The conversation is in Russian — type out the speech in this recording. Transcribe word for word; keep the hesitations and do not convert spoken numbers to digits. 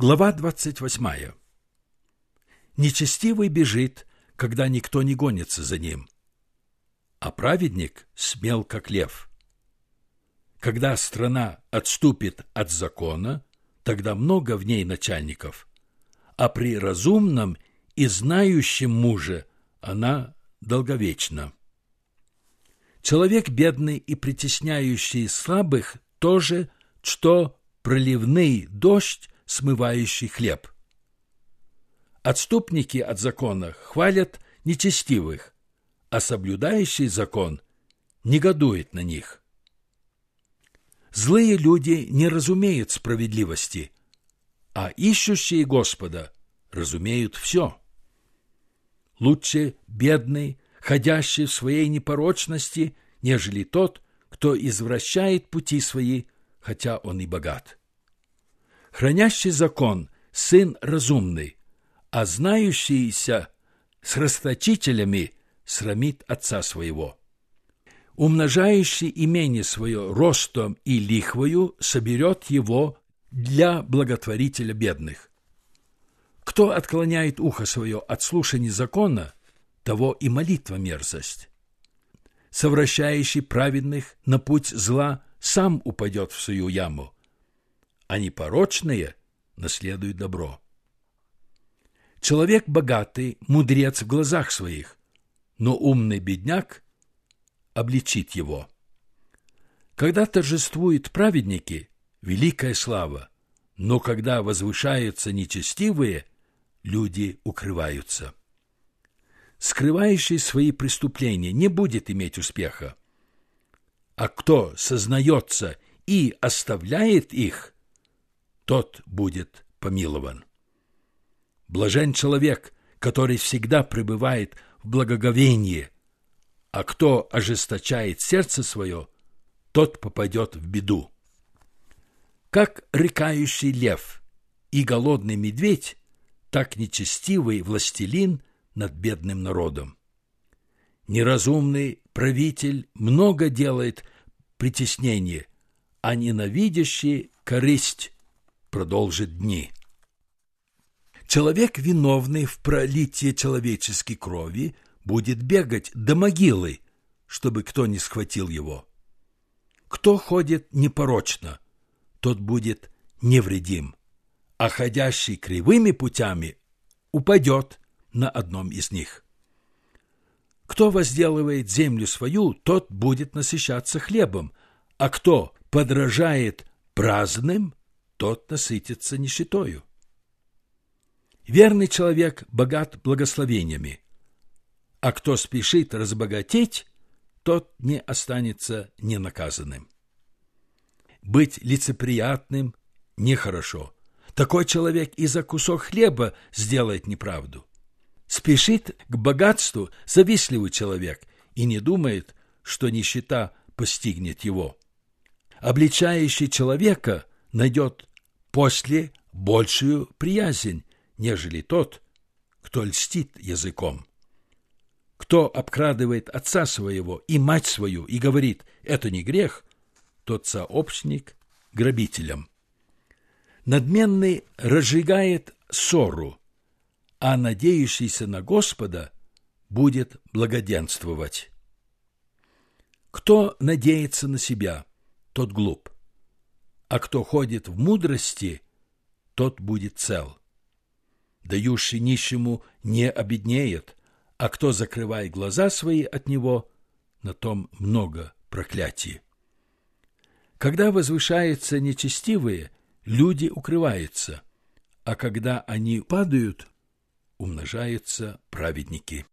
Глава двадцать восьмая. Нечестивый бежит, когда никто не гонится за ним, а праведник смел, как лев. Когда страна отступит от закона, тогда много в ней начальников, а при разумном и знающем муже она долговечна. Человек бедный и притесняющий слабых тоже, что проливный дождь, смывающий хлеб. Отступники от закона хвалят нечестивых, а соблюдающий закон негодует на них. Злые люди не разумеют справедливости, а ищущие Господа разумеют все. Лучше бедный, ходящий в своей непорочности, нежели тот, кто извращает пути свои, хотя он и богат. Хранящий закон – сын разумный, а знающийся с расточителями срамит отца своего. Умножающий имение свое ростом и лихвою соберет его для благотворителя бедных. Кто отклоняет ухо свое от слушания закона, того и молитва мерзость. Совращающий праведных на путь зла сам упадет в свою яму, а непорочные наследуют добро. Человек богатый – мудрец в глазах своих, но умный бедняк обличит его. Когда торжествуют праведники – великая слава, но когда возвышаются нечестивые, люди укрываются. Скрывающий свои преступления не будет иметь успеха, а кто сознается и оставляет их, тот будет помилован. Блажен человек, который всегда пребывает в благоговении, а кто ожесточает сердце свое, тот попадет в беду. Как рыкающий лев и голодный медведь, так нечестивый властелин над бедным народом. Неразумный правитель много делает притеснение, а ненавидящий корысть продолжит дни. Человек, виновный в пролитии человеческой крови, будет бегать до могилы, чтобы кто не схватил его. Кто ходит непорочно, тот будет невредим, а ходящий кривыми путями упадет на одном из них. Кто возделывает землю свою, тот будет насыщаться хлебом, а кто подражает праздным, тот насытится нищетою. Верный человек богат благословениями, а кто спешит разбогатеть, тот не останется ненаказанным. Быть лицеприятным нехорошо. Такой человек и за кусок хлеба сделает неправду. Спешит к богатству завистливый человек и не думает, что нищета постигнет его. Обличающий человека найдет после большую приязнь, нежели тот, кто льстит языком. Кто обкрадывает отца своего и мать свою и говорит «это не грех», тот сообщник грабителям. Надменный разжигает ссору, а надеющийся на Господа будет благоденствовать. Кто надеется на себя, тот глуп, а кто ходит в мудрости, тот будет цел. Дающий нищему не обеднеет, а кто закрывает глаза свои от него, на том много проклятий. Когда возвышаются нечестивые, люди укрываются, а когда они падают, умножаются праведники.